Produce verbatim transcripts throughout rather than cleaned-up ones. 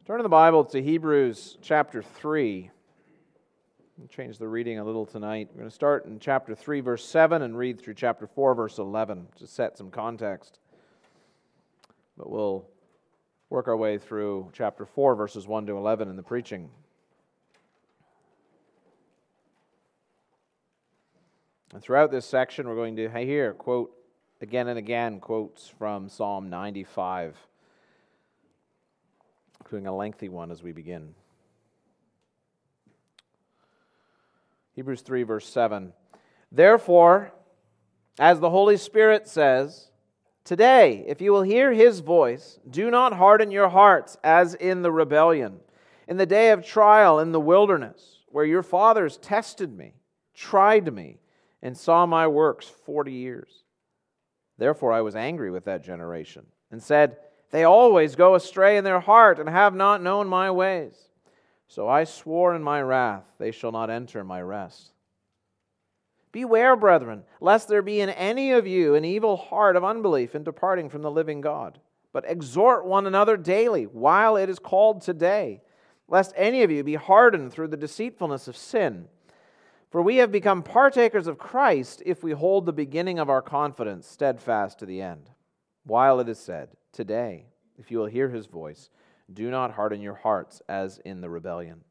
Turn in the Bible to Hebrews chapter three. We'll change the reading a little tonight. We're going to start in chapter three, verse seven, and read through chapter four, verse eleven, to set some context. But we'll work our way through chapter four, verses one to eleven in the preaching. And throughout this section, we're going to hear, quote, again and again, quotes from Psalm ninety-five, including a lengthy one as we begin. Hebrews three, verse seven. Therefore, as the Holy Spirit says, today, if you will hear His voice, do not harden your hearts as in the rebellion, in the day of trial in the wilderness, where your fathers tested me, tried me, and saw my works forty years. Therefore I was angry with that generation, and said, they always go astray in their heart, and have not known my ways. So I swore in my wrath, they shall not enter my rest. Beware, brethren, lest there be in any of you an evil heart of unbelief in departing from the living God. But exhort one another daily, while it is called today, lest any of you be hardened through the deceitfulness of sin. For we have become partakers of Christ if we hold the beginning of our confidence steadfast to the end. While it is said, today, if you will hear His voice, do not harden your hearts as in the rebellion.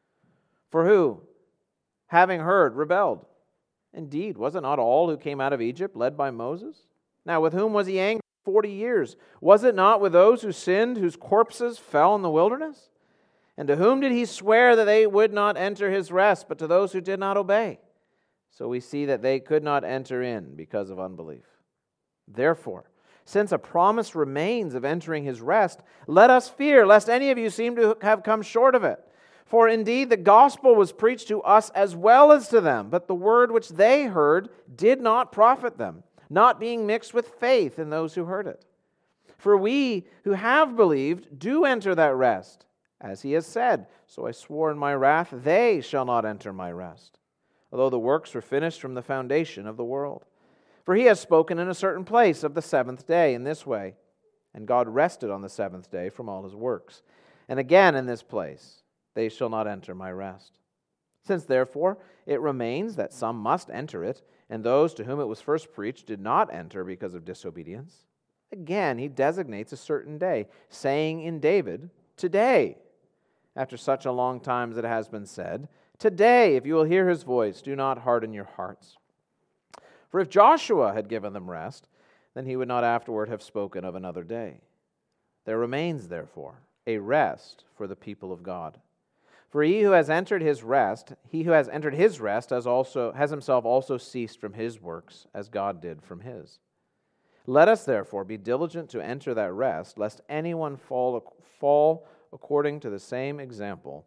For who, having heard, rebelled? Indeed, was it not all who came out of Egypt led by Moses? Now with whom was He angry forty years? Was it not with those who sinned, whose corpses fell in the wilderness? And to whom did He swear that they would not enter His rest, but to those who did not obey? So we see that they could not enter in because of unbelief. Therefore, since a promise remains of entering His rest, let us fear, lest any of you seem to have come short of it. For indeed the gospel was preached to us as well as to them, but the word which they heard did not profit them, not being mixed with faith in those who heard it. For we who have believed do enter that rest, as He has said, so I swore in my wrath, they shall not enter my rest, although the works were finished from the foundation of the world. For He has spoken in a certain place of the seventh day in this way, and God rested on the seventh day from all His works. And again in this place, they shall not enter my rest. Since therefore it remains that some must enter it, and those to whom it was first preached did not enter because of disobedience, again He designates a certain day, saying in David, today, after such a long time as it has been said, today, if you will hear His voice, do not harden your hearts. For if Joshua had given them rest, then he would not afterward have spoken of another day. There remains, therefore, a rest for the people of God. For he who has entered his rest, he who has entered his rest has also has himself also ceased from his works, as God did from His. Let us therefore be diligent to enter that rest, lest anyone fall, fall according to the same example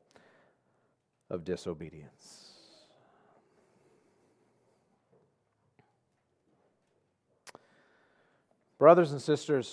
of disobedience. Brothers and sisters,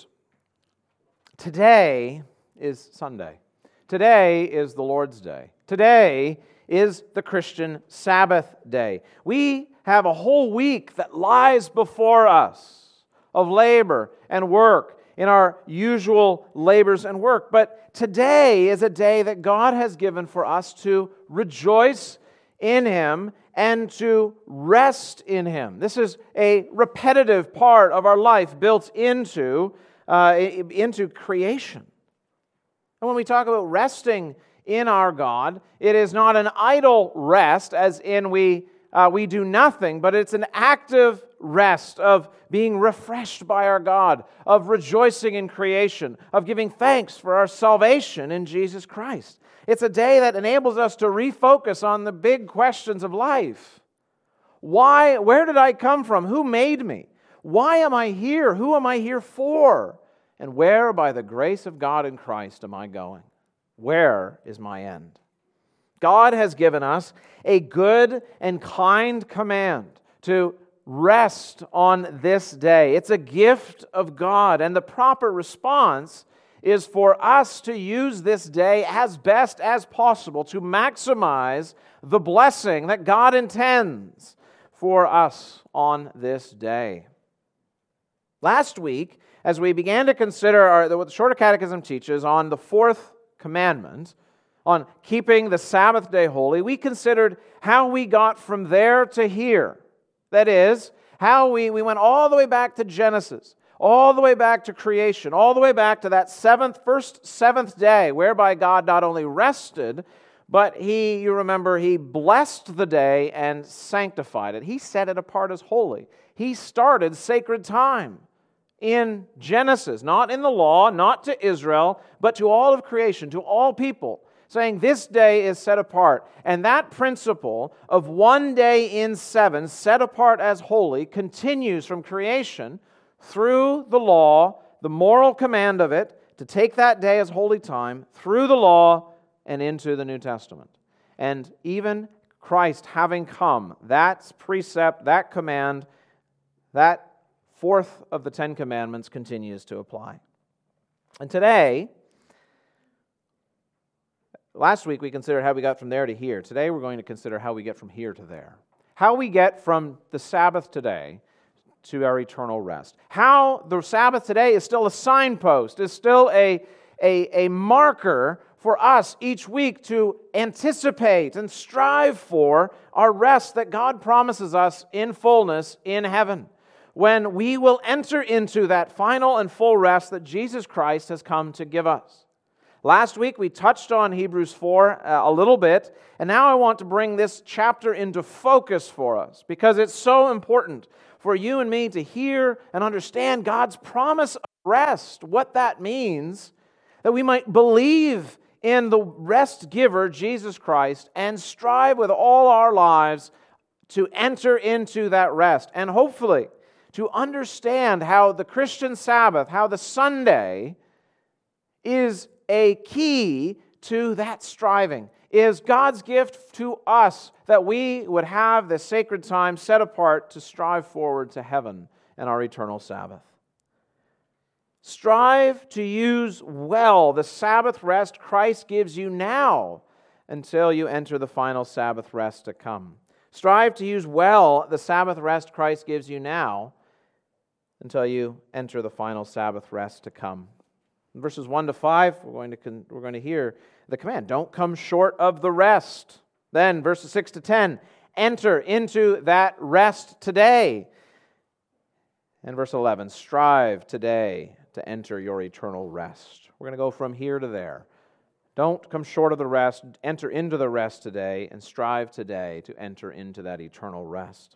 today is Sunday. Today is the Lord's Day. Today is the Christian Sabbath day. We have a whole week that lies before us of labor and work in our usual labors and work. But today is a day that God has given for us to rejoice in Him and to rest in Him. This is a repetitive part of our life built into, uh, into creation. And when we talk about resting in our God, it is not an idle rest, as in we uh, we do nothing, but it's an active rest of being refreshed by our God, of rejoicing in creation, of giving thanks for our salvation in Jesus Christ. It's a day that enables us to refocus on the big questions of life. Why? Where did I come from? Who made me? Why am I here? Who am I here for? And where, by the grace of God in Christ, am I going? Where is my end? God has given us a good and kind command to rest on this day. It's a gift of God, and the proper response is for us to use this day as best as possible to maximize the blessing that God intends for us on this day. Last week, as we began to consider our, what the Shorter Catechism teaches on the fourth commandment, on keeping the Sabbath day holy, we considered how we got from there to here. That is, how we, we went all the way back to Genesis, all the way back to creation, all the way back to that seventh, first seventh day, whereby God not only rested, but He, you remember, He blessed the day and sanctified it. He set it apart as holy. He started sacred time in Genesis, not in the law, not to Israel, but to all of creation, to all people, saying this day is set apart. And that principle of one day in seven, set apart as holy, continues from creation through the law, the moral command of it, to take that day as holy time, through the law and into the New Testament. And even Christ having come, that precept, that command, that fourth of the Ten Commandments continues to apply. And today, last week we considered how we got from there to here. Today we're going to consider how we get from here to there. How we get from the Sabbath today to our eternal rest. How the Sabbath today is still a signpost, is still a, a, a marker for us each week to anticipate and strive for our rest that God promises us in fullness in heaven, when we will enter into that final and full rest that Jesus Christ has come to give us. Last week we touched on Hebrews four uh, a little bit, and now I want to bring this chapter into focus for us, because it's so important for you and me to hear and understand God's promise of rest, what that means, that we might believe in the rest giver, Jesus Christ, and strive with all our lives to enter into that rest, and hopefully to understand how the Christian Sabbath, how the Sunday is a key to that striving, is God's gift to us that we would have this sacred time set apart to strive forward to heaven and our eternal Sabbath. Strive to use well the Sabbath rest Christ gives you now until you enter the final Sabbath rest to come. Strive to use well the Sabbath rest Christ gives you now until you enter the final Sabbath rest to come. In verses one to five, we're going to con- we're going to hear the command, don't come short of the rest. Then verses six to ten, enter into that rest today. And verse eleven, strive today to enter your eternal rest. We're going to go from here to there. Don't come short of the rest. Enter into the rest today, and strive today to enter into that eternal rest.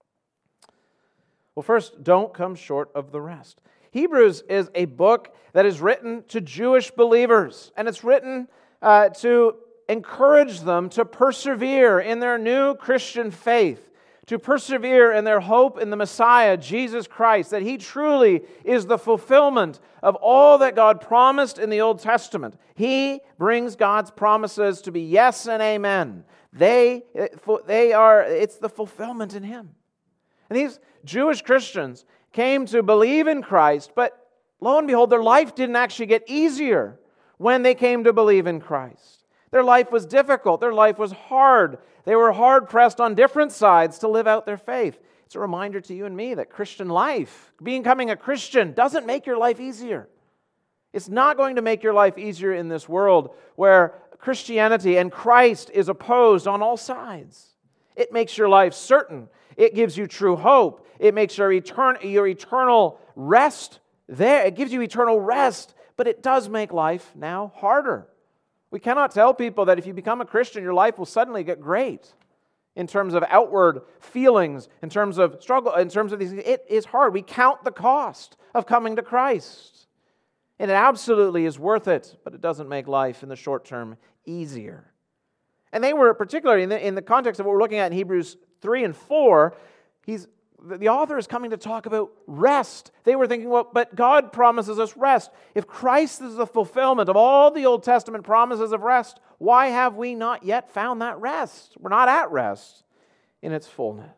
Well, first, don't come short of the rest. Hebrews is a book that is written to Jewish believers, and it's written uh, to encourage them to persevere in their new Christian faith, to persevere in their hope in the Messiah, Jesus Christ, that He truly is the fulfillment of all that God promised in the Old Testament. He brings God's promises to be yes and amen. They, they are, it's the fulfillment in Him. And these Jewish Christians came to believe in Christ, but lo and behold, their life didn't actually get easier when they came to believe in Christ. Their life was difficult. Their life was hard. They were hard-pressed on different sides to live out their faith. It's a reminder to you and me that Christian life, becoming a Christian, doesn't make your life easier. It's not going to make your life easier in this world where Christianity and Christ is opposed on all sides. It makes your life certain. It gives you true hope. It makes your, etern- your eternal rest there. It gives you eternal rest, but it does make life now harder. We cannot tell people that if you become a Christian, your life will suddenly get great in terms of outward feelings, in terms of struggle, in terms of these things. It is hard. We count the cost of coming to Christ. And it absolutely is worth it, but it doesn't make life in the short term easier. And they were, particularly in the, in the context of what we're looking at in Hebrews three and four, he's the author is coming to talk about rest. They were thinking, well, but God promises us rest. If Christ is the fulfillment of all the Old Testament promises of rest, why have we not yet found that rest? We're not at rest in its fullness.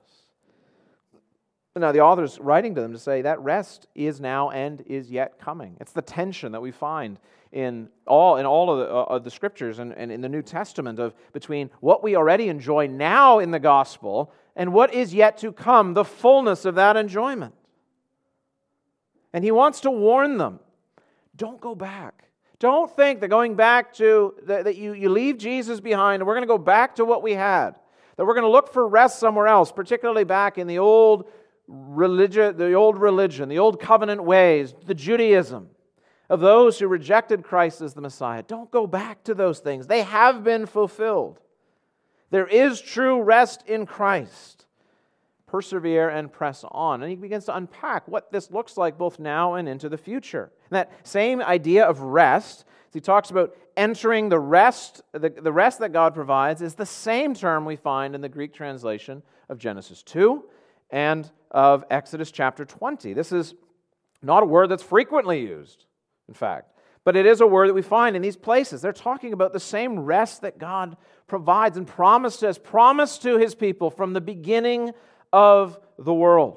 Now, the author's writing to them to say that rest is now and is yet coming. It's the tension that we find in all in all of the, uh, of the Scriptures and, and in the New Testament of between what we already enjoy now in the gospel and what is yet to come, the fullness of that enjoyment. And he wants to warn them, don't go back. Don't think that going back to, that, that you, you leave Jesus behind and we're going to go back to what we had. That we're going to look for rest somewhere else, particularly back in the old religion, the old religion, the old covenant ways, the Judaism of those who rejected Christ as the Messiah. Don't go back to those things. They have been fulfilled. There is true rest in Christ. Persevere and press on. And he begins to unpack what this looks like both now and into the future. And that same idea of rest, as he talks about entering the rest, the, the rest that God provides, is the same term we find in the Greek translation of Genesis two and of Exodus chapter twenty. This is not a word that's frequently used, in fact, but it is a word that we find in these places. They're talking about the same rest that God provides and promised has promised to His people from the beginning of the world.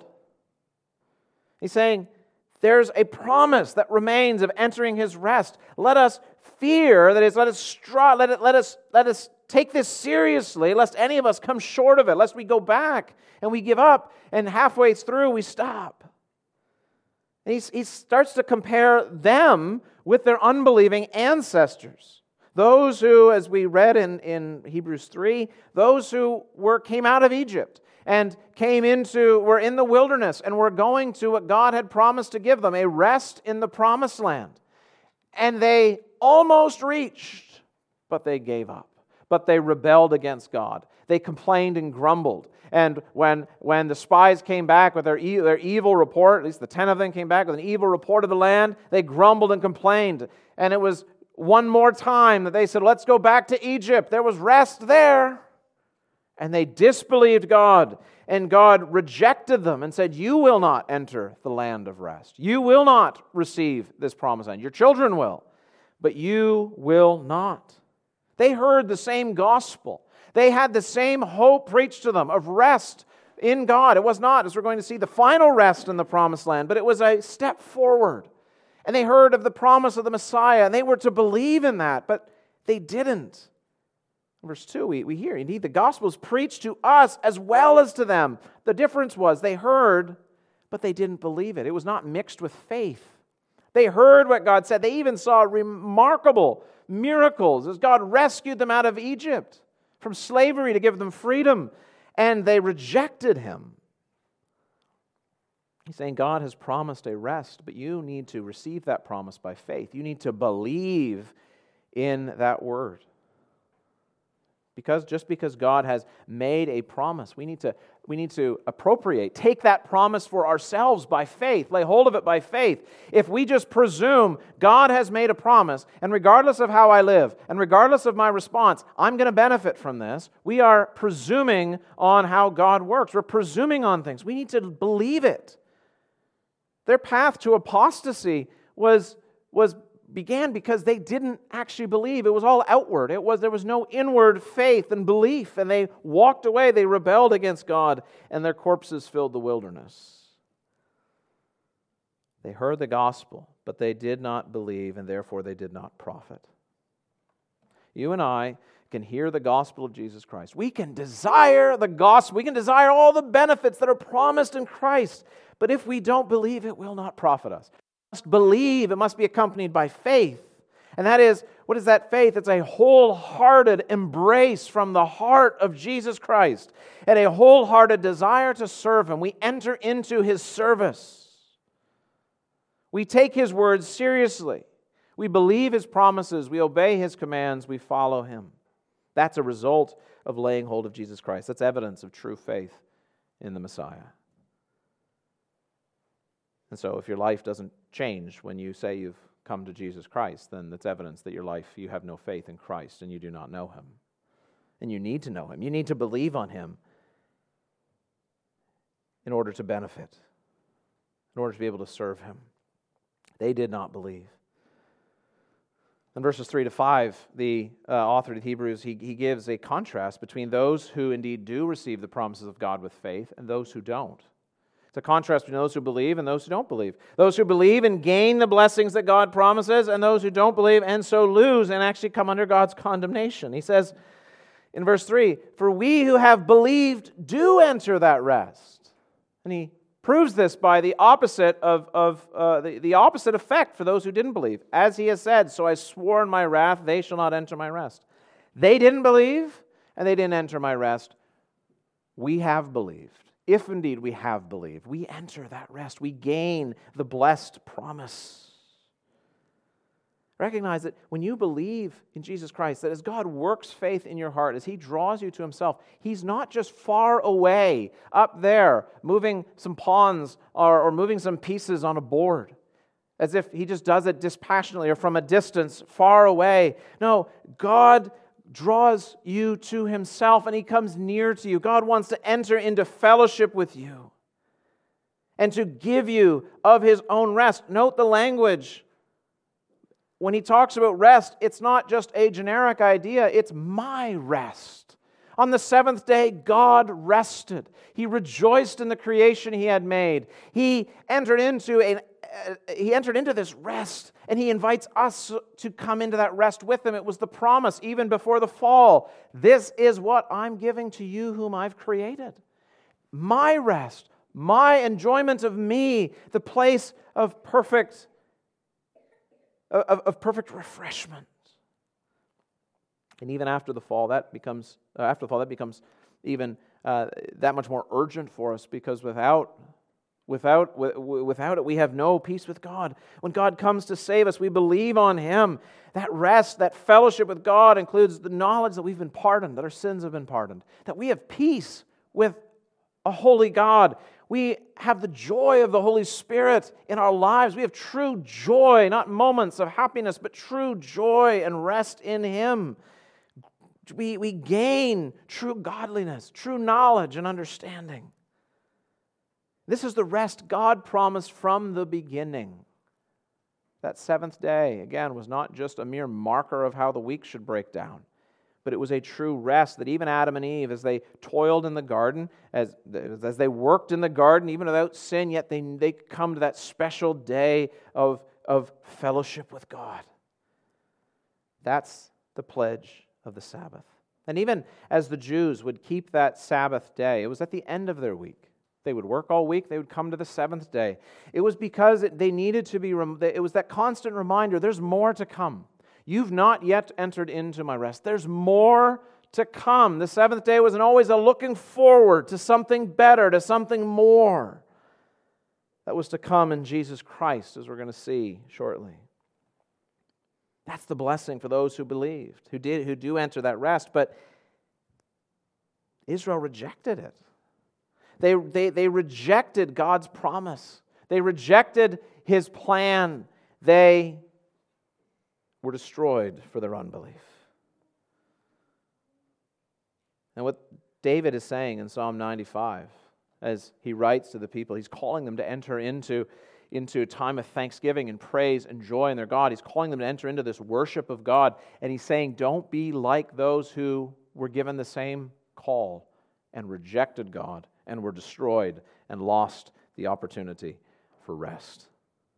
He's saying there's a promise that remains of entering His rest. Let us fear, that is, let us strive, let it, let us let us take this seriously, lest any of us come short of it, lest we go back and we give up, and halfway through we stop. And he, he starts to compare them with their unbelieving ancestors. Those who, as we read in, in Hebrews three, those who were came out of Egypt and came into, were in the wilderness and were going to what God had promised to give them, a rest in the promised land. And they almost reached, but they gave up. But they rebelled against God. They complained and grumbled. And when, when the spies came back with their, e- their evil report, at least the ten of them came back with an evil report of the land, they grumbled and complained. And it was one more time that they said, let's go back to Egypt. There was rest there. And they disbelieved God. And God rejected them and said, you will not enter the land of rest. You will not receive this promised land. Your children will, but you will not. They heard the same gospel. They had the same hope preached to them of rest in God. It was not, as we're going to see, the final rest in the promised land, but it was a step forward. And they heard of the promise of the Messiah, and they were to believe in that, but they didn't. Verse two, we, we hear, indeed, the gospel is preached to us as well as to them. The difference was they heard, but they didn't believe it. It was not mixed with faith. They heard what God said. They even saw remarkable miracles as God rescued them out of Egypt from slavery to give them freedom, and they rejected Him. He's saying God has promised a rest, but you need to receive that promise by faith. You need to believe in that word. Because just because God has made a promise, we need to we need to appropriate, take that promise for ourselves by faith, lay hold of it by faith. If we just presume God has made a promise, and regardless of how I live, and regardless of my response, I'm going to benefit from this, we are presuming on how God works. We're presuming on things. We need to believe it. Their path to apostasy was was. began because they didn't actually believe. It was all outward. It was there was no inward faith and belief, and they walked away. They rebelled against God, and their corpses filled the wilderness. They heard the gospel, but they did not believe, and therefore they did not profit. You and I can hear the gospel of Jesus Christ. We can desire the gospel. We can desire all the benefits that are promised in Christ, but if we don't believe, it will not profit us. Must believe, it must be accompanied by faith. And that is, what is that faith? It's a wholehearted embrace from the heart of Jesus Christ and a wholehearted desire to serve Him. We enter into His service. We take His words seriously. We believe His promises. We obey His commands. We follow Him. That's a result of laying hold of Jesus Christ. That's evidence of true faith in the Messiah. And so if your life doesn't change when you say you've come to Jesus Christ, then that's evidence that your life, you have no faith in Christ and you do not know Him. And you need to know Him. You need to believe on Him in order to benefit, in order to be able to serve Him. They did not believe. In verses three to five, the uh, author of Hebrews, he, he gives a contrast between those who indeed do receive the promises of God with faith and those who don't. It's a contrast between those who believe and those who don't believe. Those who believe and gain the blessings that God promises, and those who don't believe and so lose and actually come under God's condemnation. He says in verse three, "For we who have believed do enter that rest." And he proves this by the opposite of, of uh, the, the opposite effect for those who didn't believe. As he has said, so I swore in my wrath, they shall not enter my rest. They didn't believe, and they didn't enter my rest. We have believed. If indeed we have believed, we enter that rest. We gain the blessed promise. Recognize that when you believe in Jesus Christ, that as God works faith in your heart, as He draws you to Himself, He's not just far away, up there, moving some pawns or, or moving some pieces on a board, as if He just does it dispassionately or from a distance, far away. No, God draws you to Himself and He comes near to you. God wants to enter into fellowship with you and to give you of His own rest. Note the language. When He talks about rest, it's not just a generic idea, it's my rest. On the seventh day, God rested. He rejoiced in the creation He had made. He entered into a, uh, He entered into this rest, and He invites us to come into that rest with Him. It was the promise even before the fall. This is what I'm giving to you whom I've created. My rest, my enjoyment of me, the place of perfect Of, of perfect refreshment. And even after the fall, that becomes uh, after the fall that becomes even uh, that much more urgent for us, because without without w- without it we have no peace with God. When God comes to save us, we believe on Him. That rest, that fellowship with God includes the knowledge that we've been pardoned, that our sins have been pardoned, that we have peace with a holy God. We have the joy of the Holy Spirit in our lives. We have true joy, not moments of happiness, but true joy and rest in Him. We, we gain true godliness, true knowledge and understanding. This is the rest God promised from the beginning. That seventh day, again, was not just a mere marker of how the week should break down, but it was a true rest that even Adam and Eve, as they toiled in the garden, as, as they worked in the garden, even without sin, yet they, they come to that special day of, of fellowship with God. That's the pledge of the Sabbath. And even as the Jews would keep that Sabbath day, it was at the end of their week. They would work all week, they would come to the seventh day. It was because they needed to be, it was that constant reminder, there's more to come. You've not yet entered into my rest. There's more to come. The seventh day wasn't always a looking forward to something better, to something more. That was to come in Jesus Christ, as we're going to see shortly. That's the blessing for those who believed, who did, who do enter that rest. But Israel rejected it. They, they, they rejected God's promise. They rejected His plan. They were destroyed for their unbelief. And what David is saying in Psalm ninety-five, as he writes to the people, he's calling them to enter into, into a time of thanksgiving and praise and joy in their God. He's calling them to enter into this worship of God. And he's saying, don't be like those who were given the same call and rejected God and were destroyed and lost the opportunity for rest.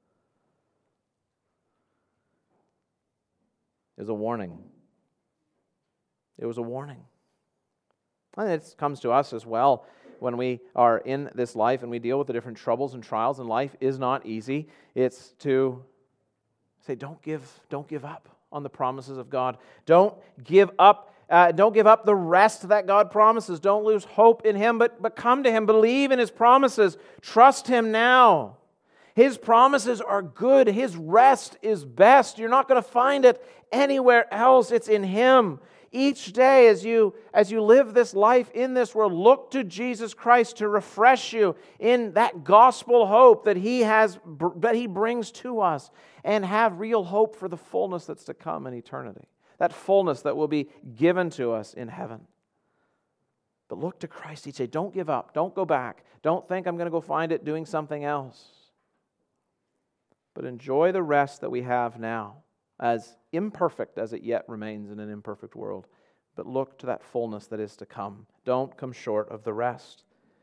It was a warning. It was a warning. And it comes to us as well when we are in this life and we deal with the different troubles and trials, and life is not easy. It's to say, don't give, don't give up on the promises of God. Don't give up, uh, don't give up the rest that God promises. Don't lose hope in Him, but, but come to Him. Believe in His promises. Trust Him now. His promises are good. His rest is best. You're not going to find it anywhere else. It's in Him. Each day as you, as you live this life in this world, look to Jesus Christ to refresh you in that gospel hope that He has, that He brings to us, and have real hope for the fullness that's to come in eternity. That fullness that will be given to us in heaven. But look to Christ each day. Don't give up. Don't go back. Don't think I'm going to go find it doing something else. But enjoy the rest that we have now, as imperfect as it yet remains in an imperfect world. But look to that fullness that is to come. Don't come short of the rest.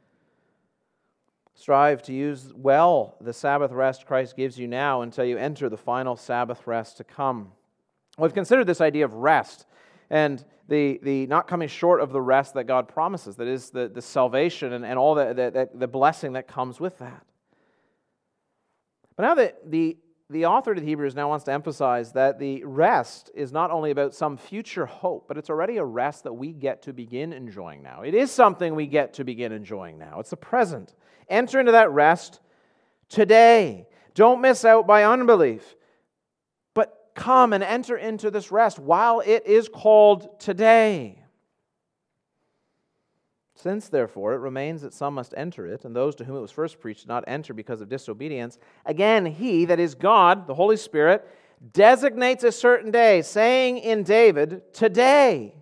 Strive to use well the Sabbath rest Christ gives you now until you enter the final Sabbath rest to come. We've considered this idea of rest, and the, the not coming short of the rest that God promises, that is the, the salvation and, and all the, the, the blessing that comes with that. But now that the, the author to the Hebrews now wants to emphasize that the rest is not only about some future hope, but it's already a rest that we get to begin enjoying now. It is something we get to begin enjoying now. It's the present. Enter into that rest today. Don't miss out by unbelief, but come and enter into this rest while it is called today. Since, therefore, it remains that some must enter it, and those to whom it was first preached did not enter because of disobedience, again, He, that is God, the Holy Spirit, designates a certain day, saying in David, today,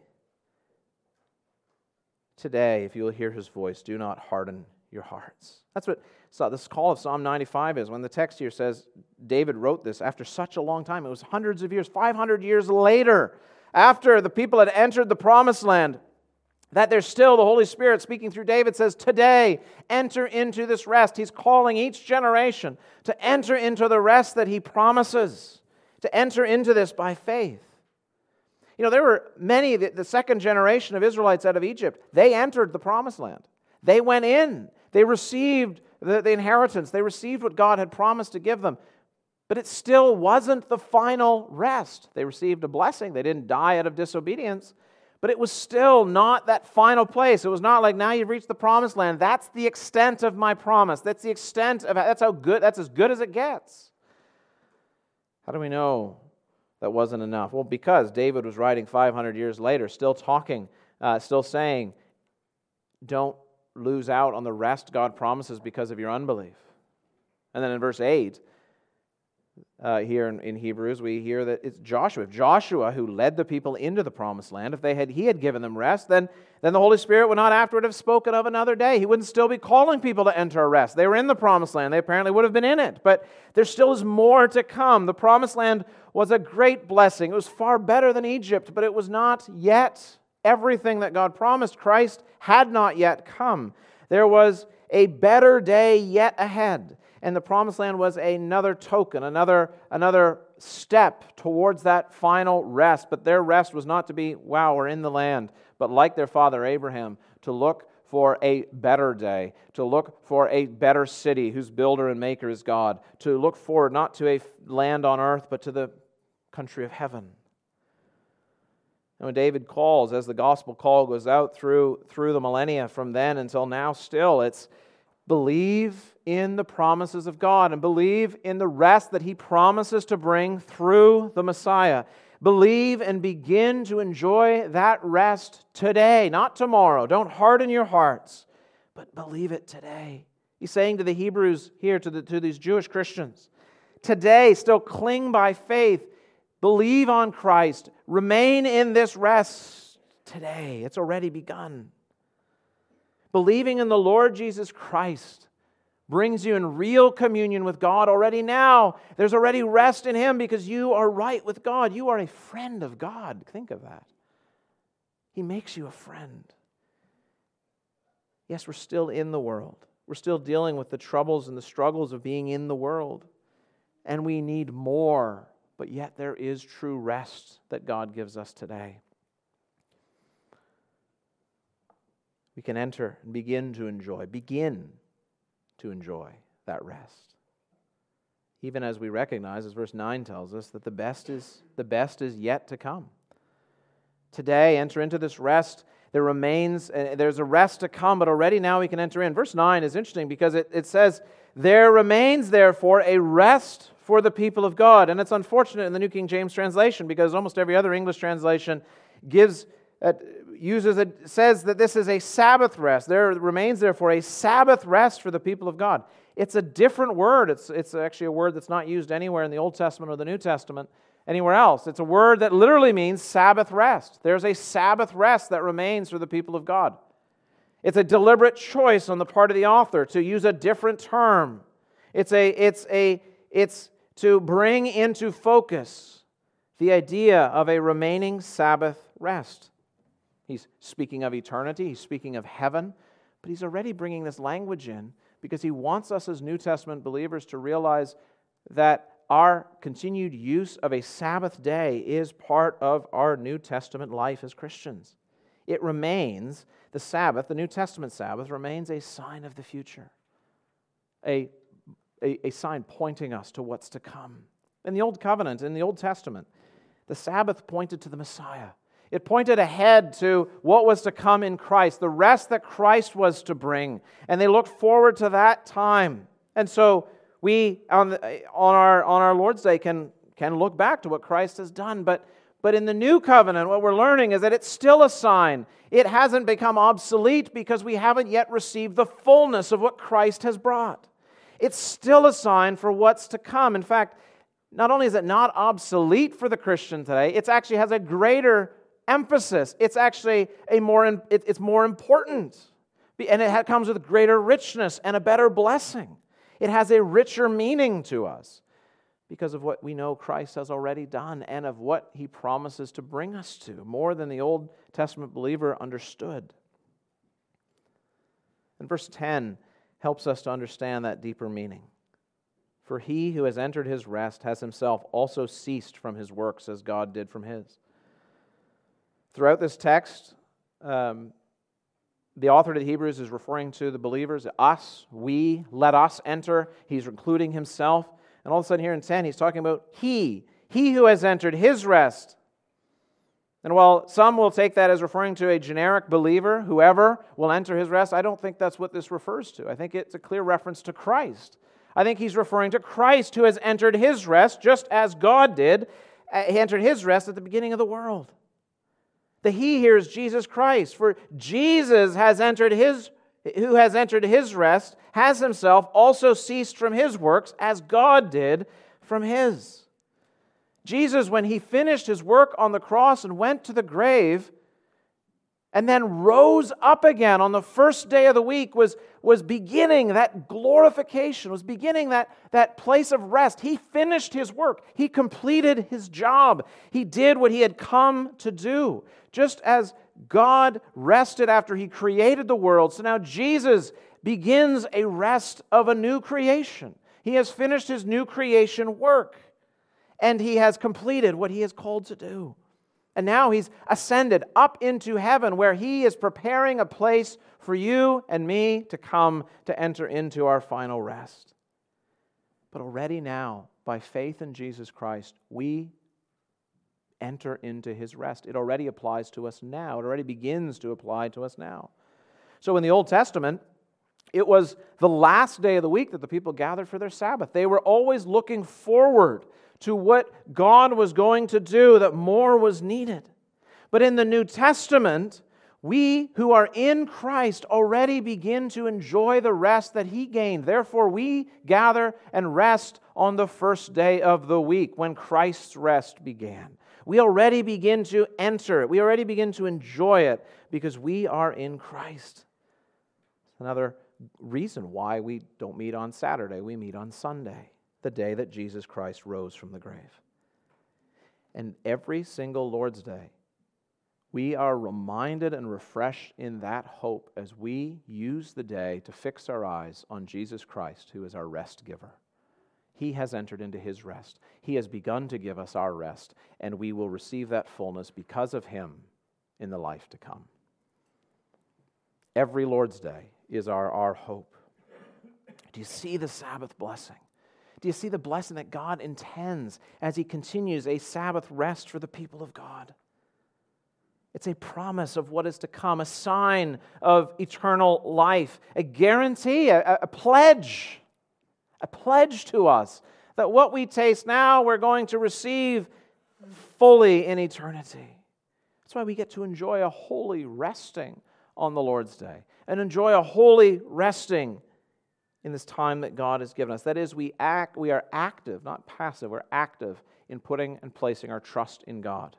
today, if you will hear His voice, do not harden your hearts. That's what so this call of Psalm ninety-five is. When the text here says David wrote this after such a long time, it was hundreds of years, five hundred years later, after the people had entered the promised land, that there's still the Holy Spirit speaking through David says, today, enter into this rest. He's calling each generation to enter into the rest that He promises, to enter into this by faith. You know, there were many, the, the second generation of Israelites out of Egypt, they entered the promised land. They went in. They received the, the inheritance. They received what God had promised to give them. But it still wasn't the final rest. They received a blessing. They didn't die out of disobedience. But it was still not that final place. It was not like, now you've reached the promised land. That's the extent of my promise. That's the extent of, that's how good, that's as good as it gets. How do we know that wasn't enough? Well, because David was writing five hundred years later, still talking, uh, still saying, don't lose out on the rest God promises because of your unbelief. And then in verse eight, Uh, here in, in Hebrews, we hear that it's Joshua. If Joshua, who led the people into the promised land, if they had he had given them rest, then, then the Holy Spirit would not afterward have spoken of another day. He wouldn't still be calling people to enter a rest. They were in the promised land. They apparently would have been in it. But there still is more to come. The promised land was a great blessing. It was far better than Egypt, but it was not yet everything that God promised. Christ had not yet come. There was a better day yet ahead. And the promised land was another token, another, another step towards that final rest. But their rest was not to be, wow, we're in the land, but like their father Abraham, to look for a better day, to look for a better city whose builder and maker is God, to look forward not to a land on earth, but to the country of heaven. And when David calls, as the gospel call goes out through, through the millennia from then until now, still it's believe in the promises of God and believe in the rest that He promises to bring through the Messiah. Believe and begin to enjoy that rest today, not tomorrow. Don't harden your hearts, but believe it today. He's saying to the Hebrews here, to, the, to these Jewish Christians, today, still cling by faith, believe on Christ, remain in this rest today. It's already begun. Believing in the Lord Jesus Christ brings you in real communion with God already now. There's already rest in Him because you are right with God. You are a friend of God. Think of that. He makes you a friend. Yes, we're still in the world. We're still dealing with the troubles and the struggles of being in the world. And we need more. But yet there is true rest that God gives us today. We can enter and begin to enjoy, begin to enjoy that rest. Even as we recognize, as verse nine tells us, that the best is the best is yet to come. Today, enter into this rest. There remains, uh, there's a rest to come, but already now we can enter in. Verse nine is interesting because it, it says, there remains therefore a rest for the people of God. And it's unfortunate in the New King James translation because almost every other English translation gives uh, uses it says that this is a Sabbath rest. There remains therefore a Sabbath rest for the people of God. It's a different word. It's, it's actually a word that's not used anywhere in the Old Testament or the New Testament, anywhere else. It's a word that literally means Sabbath rest. There's a Sabbath rest that remains for the people of God. It's a deliberate choice on the part of the author to use a different term. It's a, it's a, it's to bring into focus the idea of a remaining Sabbath rest. He's speaking of eternity, he's speaking of heaven, but he's already bringing this language in because he wants us as New Testament believers to realize that our continued use of a Sabbath day is part of our New Testament life as Christians. It remains, the Sabbath, the New Testament Sabbath, remains a sign of the future, a, a, a sign pointing us to what's to come. In the Old Covenant, in the Old Testament, the Sabbath pointed to the Messiah. It pointed ahead to what was to come in Christ, the rest that Christ was to bring. And they looked forward to that time. And so we, on, the, on, our, on our Lord's Day, can, can look back to what Christ has done. But, but in the New Covenant, what we're learning is that it's still a sign. It hasn't become obsolete because we haven't yet received the fullness of what Christ has brought. It's still a sign for what's to come. In fact, not only is it not obsolete for the Christian today, it actually has a greater emphasis. It's actually a more, it's more important. And it comes with greater richness and a better blessing. It has a richer meaning to us because of what we know Christ has already done and of what He promises to bring us to, more than the Old Testament believer understood. And verse ten helps us to understand that deeper meaning. For he who has entered his rest has himself also ceased from his works as God did from his. Throughout this text, um, the author of the Hebrews is referring to the believers, us, we, let us enter. He's including himself. And all of a sudden here in ten, he's talking about he, he who has entered his rest. And while some will take that as referring to a generic believer, whoever will enter his rest, I don't think that's what this refers to. I think it's a clear reference to Christ. I think he's referring to Christ who has entered his rest just as God did. He entered his rest at the beginning of the world. The he here is Jesus Christ. For Jesus has entered his, who has entered his rest, has himself also ceased from his works as God did from his. Jesus, when he finished his work on the cross and went to the grave, and then rose up again on the first day of the week, was, was beginning that glorification, was beginning that, that place of rest. He finished his work. He completed his job. He did what he had come to do. Just as God rested after he created the world, so now Jesus begins a rest of a new creation. He has finished his new creation work, and he has completed what he is called to do. And now he's ascended up into heaven where he is preparing a place for you and me to come to enter into our final rest. But already now, by faith in Jesus Christ, we enter into his rest. It already applies to us now. It already begins to apply to us now. So in the Old Testament, it was the last day of the week that the people gathered for their Sabbath. They were always looking forward to what God was going to do, that more was needed. But in the New Testament, we who are in Christ already begin to enjoy the rest that he gained. Therefore, we gather and rest on the first day of the week when Christ's rest began. We already begin to enter it. We already begin to enjoy it because we are in Christ. Another reason why we don't meet on Saturday, we meet on Sunday, the day that Jesus Christ rose from the grave. And every single Lord's Day, we are reminded and refreshed in that hope as we use the day to fix our eyes on Jesus Christ, who is our rest giver. He has entered into his rest. He has begun to give us our rest, and we will receive that fullness because of him in the life to come. Every Lord's Day is our, our hope. Do you see the Sabbath blessing? Do you see the blessing that God intends as he continues a Sabbath rest for the people of God? It's a promise of what is to come, a sign of eternal life, a guarantee, a, a pledge, a pledge to us that what we taste now we're going to receive fully in eternity. That's why we get to enjoy a holy resting on the Lord's Day and enjoy a holy resting in this time that God has given us. That is, we act, we are active, not passive. We're active in putting and placing our trust in God.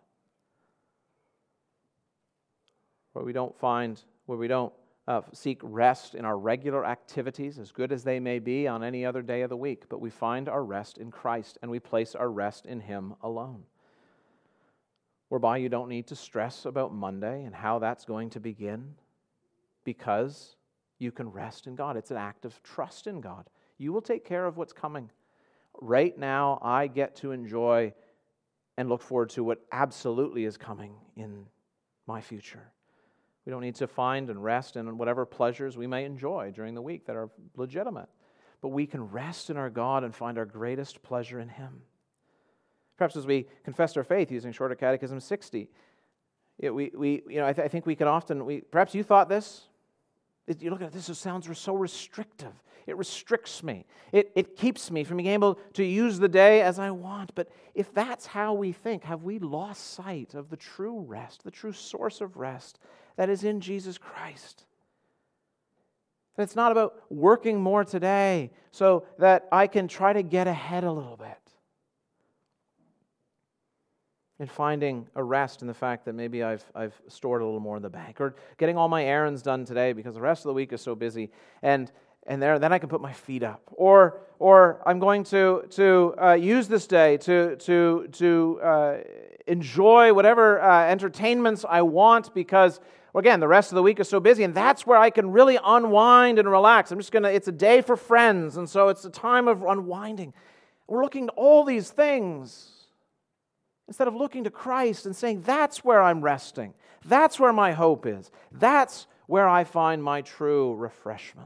Where we don't find, where we don't uh, seek rest in our regular activities, as good as they may be on any other day of the week, but we find our rest in Christ and we place our rest in him alone. Whereby you don't need to stress about Monday and how that's going to begin, because you can rest in God. It's an act of trust in God. You will take care of what's coming. Right now, I get to enjoy and look forward to what absolutely is coming in my future. We don't need to find and rest in whatever pleasures we may enjoy during the week that are legitimate. But we can rest in our God and find our greatest pleasure in Him. Perhaps as we confess our faith using Shorter Catechism sixty, it, we, we, you know, I, th- I think we can often, we, perhaps you thought this, it, you look at this, it sounds so restrictive. It restricts me. It, it keeps me from being able to use the day as I want. But if that's how we think, have we lost sight of the true rest, the true source of rest that is in Jesus Christ? That it's not about working more today so that I can try to get ahead a little bit. And finding a rest in the fact that maybe I've I've stored a little more in the bank, or getting all my errands done today because the rest of the week is so busy, and and there then I can put my feet up, or or I'm going to to uh, use this day to to to uh, enjoy whatever uh, entertainments I want because, again, the rest of the week is so busy, and that's where I can really unwind and relax. I'm just gonna. It's a day for friends, and so it's a time of unwinding. We're looking at all these things instead of looking to Christ and saying, that's where I'm resting. That's where my hope is. That's where I find my true refreshment.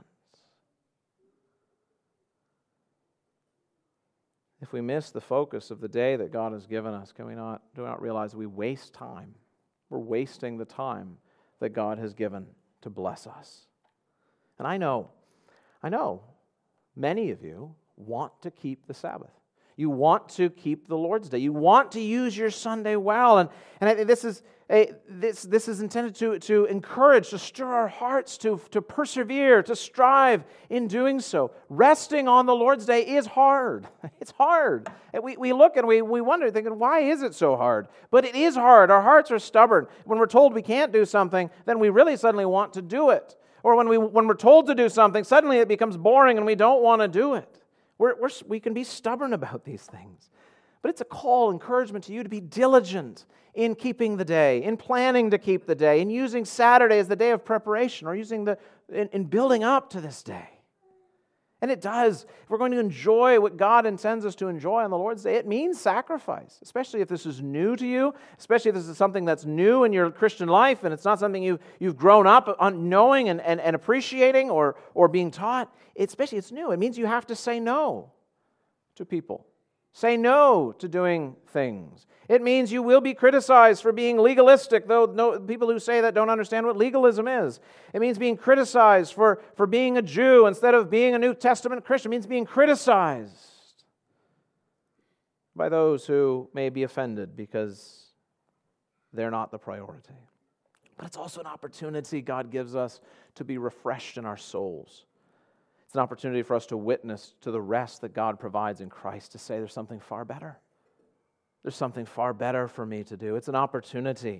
If we miss the focus of the day that God has given us, can we not, do we not realize we waste time? We're wasting the time that God has given to bless us. And I know, I know, many of you want to keep the Sabbath. You want to keep the Lord's Day. You want to use your Sunday well. And, and I think this is a, this, this is intended to, to encourage, to stir our hearts, to, to persevere, to strive in doing so. Resting on the Lord's Day is hard. It's hard. And we, we look and we, we wonder, thinking, why is it so hard? But it is hard. Our hearts are stubborn. When we're told we can't do something, then we really suddenly want to do it. Or when, we, when we're told to do something, suddenly it becomes boring and we don't want to do it. We're, we're, we can be stubborn about these things. But it's a call, encouragement to you to be diligent in keeping the day, in planning to keep the day, in using Saturday as the day of preparation, or using the in, in building up to this day. And it does. If we're going to enjoy what God intends us to enjoy on the Lord's Day, it means sacrifice, especially if this is new to you, especially if this is something that's new in your Christian life and it's not something you, you've grown up on knowing and, and, and appreciating or, or being taught. It, especially it's new. It means you have to say no to people. Say no to doing things. It means you will be criticized for being legalistic, though no, people who say that don't understand what legalism is. It means being criticized for, for being a Jew instead of being a New Testament Christian. It means being criticized by those who may be offended because they're not the priority. But it's also an opportunity God gives us to be refreshed in our souls. It's an opportunity for us to witness to the rest that God provides in Christ, to say there's something far better. There's something far better for me to do. It's an opportunity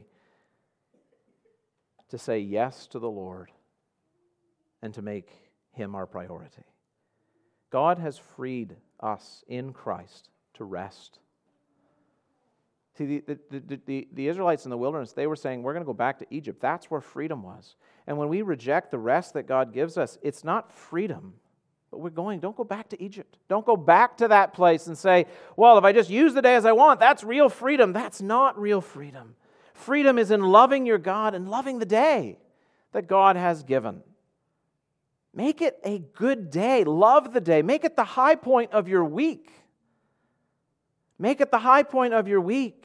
to say yes to the Lord and to make Him our priority. God has freed us in Christ to rest. See, the, the, the, the Israelites in the wilderness, they were saying, we're going to go back to Egypt. That's where freedom was. And when we reject the rest that God gives us, it's not freedom, but we're going, don't go back to Egypt. Don't go back to that place and say, well, if I just use the day as I want, that's real freedom. That's not real freedom. Freedom is in loving your God and loving the day that God has given. Make it a good day. Love the day. Make it the high point of your week. Make it the high point of your week.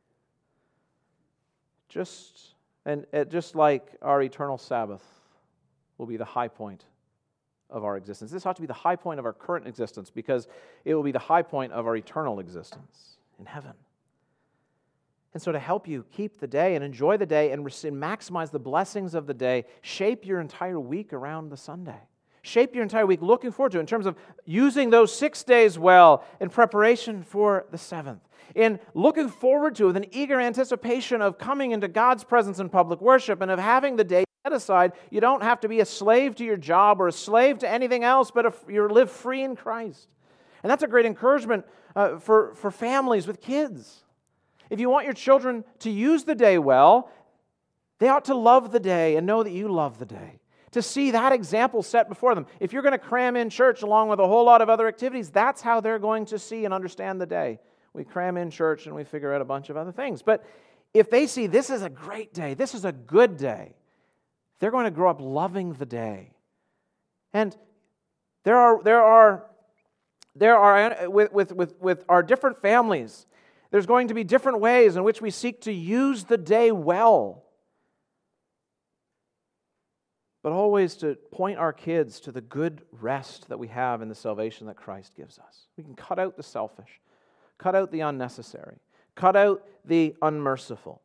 Just and it, just like our eternal Sabbath will be the high point of our existence. This ought to be the high point of our current existence because it will be the high point of our eternal existence in heaven. And so to help you keep the day and enjoy the day and maximize the blessings of the day, shape your entire week around the Sunday. Shape your entire week looking forward to it in terms of using those six days well in preparation for the seventh. In looking forward to it with an eager anticipation of coming into God's presence in public worship and of having the day set aside. You don't have to be a slave to your job or a slave to anything else, but you live free in Christ. And that's a great encouragement uh, for, for families with kids. If you want your children to use the day well, they ought to love the day and know that you love the day. to see that example set before them. If you're going to cram in church along with a whole lot of other activities, that's how they're going to see and understand the day. We cram in church and we figure out a bunch of other things. But if they see this is a great day, this is a good day, they're going to grow up loving the day. And there are there are there are with with with, with our different families, there's going to be different ways in which we seek to use the day well. But always to point our kids to the good rest that we have in the salvation that Christ gives us. We can cut out the selfish, cut out the unnecessary, cut out the unmerciful,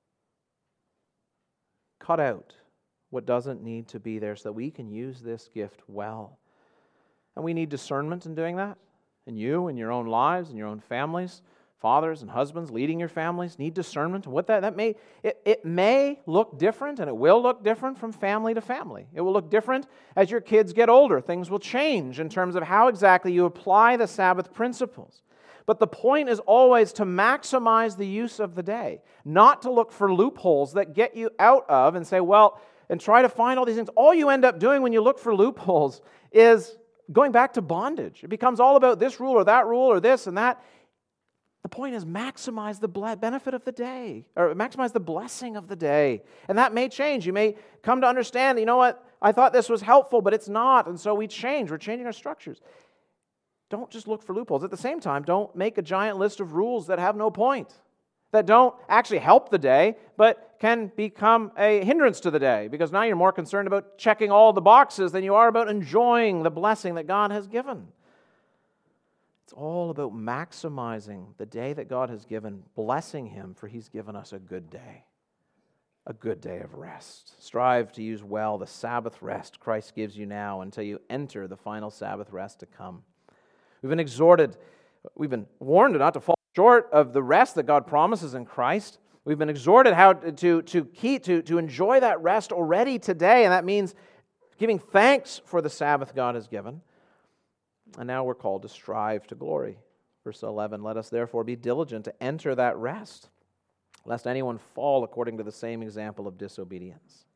cut out what doesn't need to be there so that we can use this gift well. And we need discernment in doing that. And you, in your own lives, in your own families, fathers and husbands leading your families need discernment. And what that, that may, it, it may look different, and it will look different from family to family. It will look different as your kids get older. Things will change in terms of how exactly you apply the Sabbath principles. But the point is always to maximize the use of the day, not to look for loopholes that get you out of and say, well, and try to find all these things. All you end up doing when you look for loopholes is going back to bondage. It becomes all about this rule or that rule or this and that. The point is maximize the benefit of the day, or maximize the blessing of the day. And that may change. You may come to understand, you know what, I thought this was helpful, but it's not. And so we change. We're changing our structures. Don't just look for loopholes. At the same time, don't make a giant list of rules that have no point, that don't actually help the day, but can become a hindrance to the day, because now you're more concerned about checking all the boxes than you are about enjoying the blessing that God has given. It's all about maximizing the day that God has given, blessing Him, for He's given us a good day, a good day of rest. Strive to use well the Sabbath rest Christ gives you now until you enter the final Sabbath rest to come. We've been exhorted, we've been warned not to fall short of the rest that God promises in Christ. We've been exhorted how to, to, keep, to, to enjoy that rest already today, and that means giving thanks for the Sabbath God has given. And now we're called to strive to glory. Verse eleven, let us therefore be diligent to enter that rest, lest anyone fall according to the same example of disobedience.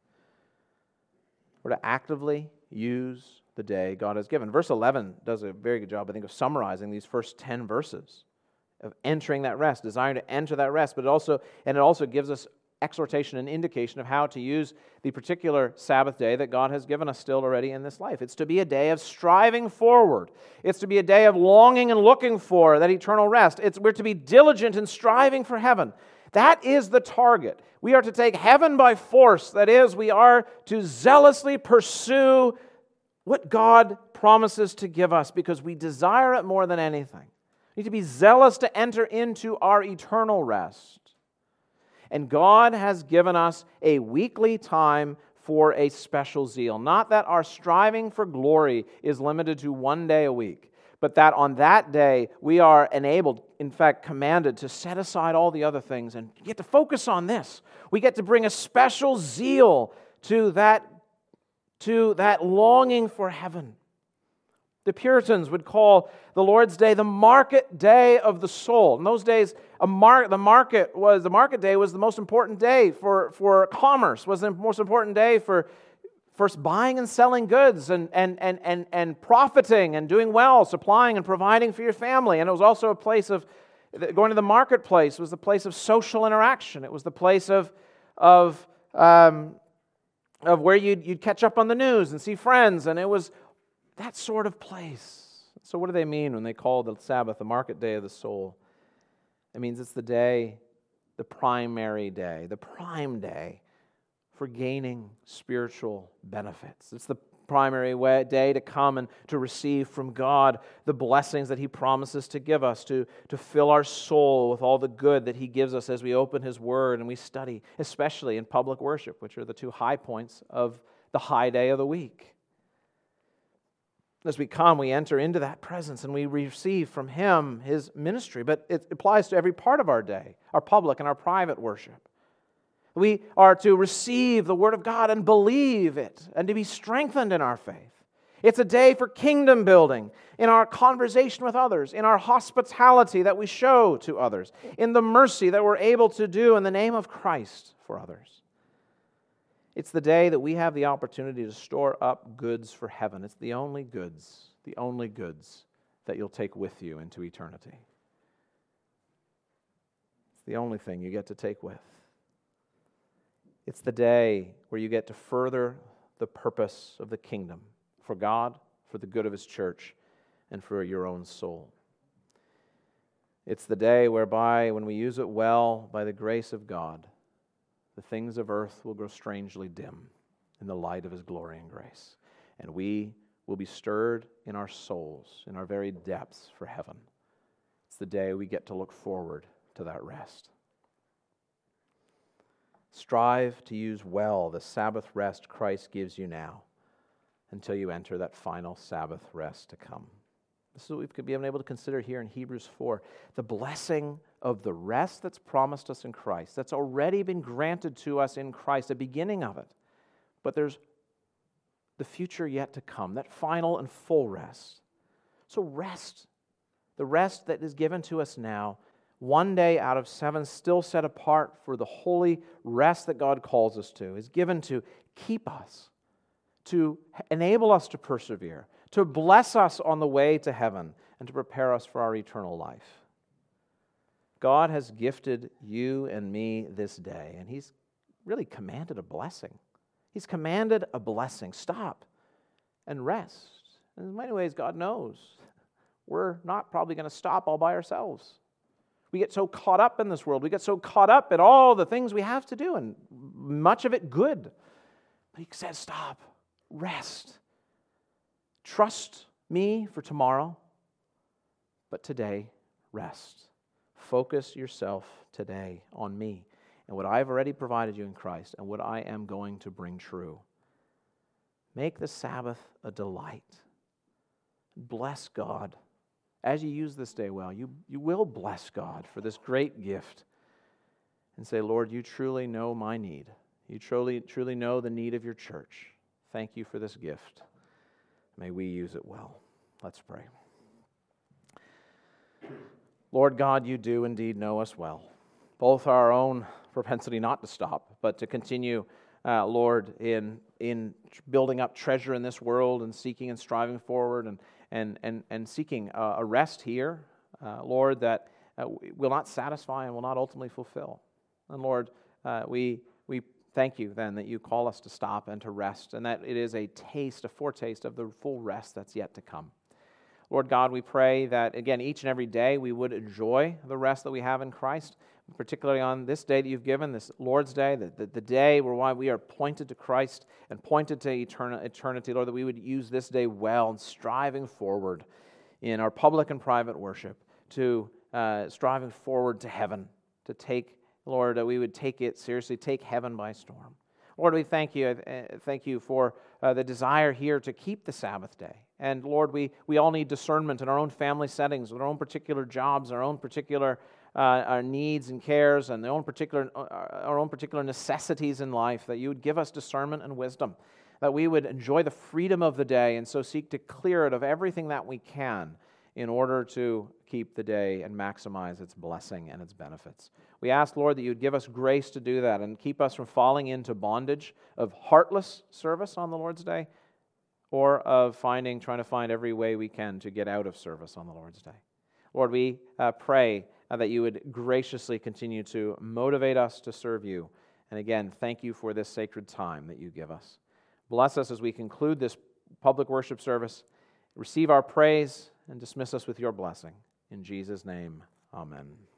We're to actively use the day God has given. Verse eleven does a very good job, I think, of summarizing these first ten verses, of entering that rest, desiring to enter that rest, but it also, and it also gives us exhortation and indication of how to use the particular Sabbath day that God has given us still already in this life. It's to be a day of striving forward. It's to be a day of longing and looking for that eternal rest. It's, we're to be diligent in striving for heaven. That is the target. We are to take heaven by force. That is, we are to zealously pursue what God promises to give us because we desire it more than anything. We need to be zealous to enter into our eternal rest. And God has given us a weekly time for a special zeal. Not that our striving for glory is limited to one day a week, but that on that day we are enabled, in fact commanded, to set aside all the other things and get to focus on this. We get to bring a special zeal to that, to that longing for heaven. The Puritans would call the Lord's Day the market day of the soul. In those days, a mar- the market was the market day was the most important day for, for commerce, was the most important day for first buying and selling goods and, and, and, and, and profiting and doing well, supplying and providing for your family. And it was also a place of, going to the marketplace was the place of social interaction. It was the place of, of, um, of where you'd, you'd catch up on the news and see friends, and it was that sort of place. So what do they mean when they call the Sabbath the market day of the soul? It means it's the day, the primary day, the prime day for gaining spiritual benefits. It's the primary way, day to come and to receive from God the blessings that He promises to give us, to, to fill our soul with all the good that He gives us as we open His Word and we study, especially in public worship, which are the two high points of the high day of the week. As we come, we enter into that presence and we receive from Him His ministry. But it applies to every part of our day, our public and our private worship. We are to receive the Word of God and believe it and to be strengthened in our faith. It's a day for kingdom building in our conversation with others, in our hospitality that we show to others, in the mercy that we're able to do in the name of Christ for others. It's the day that we have the opportunity to store up goods for heaven. It's the only goods, the only goods that you'll take with you into eternity. It's the only thing you get to take with. It's the day where you get to further the purpose of the kingdom for God, for the good of His church, and for your own soul. It's the day whereby, when we use it well, by the grace of God, the things of earth will grow strangely dim in the light of His glory and grace. And we will be stirred in our souls, in our very depths for heaven. It's the day we get to look forward to that rest. Strive to use well the Sabbath rest Christ gives you now until you enter that final Sabbath rest to come. This is what we've been able to consider here in Hebrews four. The blessing of the rest that's promised us in Christ, that's already been granted to us in Christ, the beginning of it. But there's the future yet to come, that final and full rest. So rest, the rest that is given to us now, one day out of seven still set apart for the holy rest that God calls us to, is given to keep us, to enable us to persevere, to bless us on the way to heaven, and to prepare us for our eternal life. God has gifted you and me this day, and He's really commanded a blessing. He's commanded a blessing. Stop and rest. And in many ways, God knows we're not probably going to stop all by ourselves. We get so caught up in this world. We get so caught up in all the things we have to do, and much of it good. But He says, stop, rest. Trust me for tomorrow, but today, rest. Focus yourself today on me and what I've already provided you in Christ and what I am going to bring true. Make the Sabbath a delight. Bless God. As you use this day well, you, you will bless God for this great gift and say, Lord, you truly know my need. You truly, truly know the need of your church. Thank you for this gift. May we use it well. Let's pray. Lord God, you do indeed know us well, both our own propensity not to stop, but to continue, uh, Lord, in in building up treasure in this world and seeking and striving forward and and and, and seeking uh, a rest here, uh, Lord, that uh, will not satisfy and will not ultimately fulfill. And Lord, uh, we we thank you then that you call us to stop and to rest, and that it is a taste, a foretaste of the full rest that's yet to come. Lord God, we pray that, again, each and every day we would enjoy the rest that we have in Christ, particularly on this day that you've given, this Lord's Day, the, the, the day where why we are pointed to Christ and pointed to etern- eternity, Lord, that we would use this day well and striving forward in our public and private worship, to uh, striving forward to heaven, to take, Lord, that we would take it seriously, take heaven by storm. Lord, we thank you, uh, thank you for uh, the desire here to keep the Sabbath day. And Lord, we, we all need discernment in our own family settings, with our own particular jobs, our own particular uh, our needs and cares, and our own particular uh, our own particular necessities in life. That you would give us discernment and wisdom, that we would enjoy the freedom of the day, and so seek to clear it of everything that we can in order to keep the day and maximize its blessing and its benefits. We ask, Lord, that you would give us grace to do that and keep us from falling into bondage of heartless service on the Lord's Day, or of finding, trying to find every way we can to get out of service on the Lord's Day. Lord, we uh, pray uh, that you would graciously continue to motivate us to serve you. And again, thank you for this sacred time that you give us. Bless us as we conclude this public worship service. Receive our praise and dismiss us with your blessing. In Jesus' name, amen.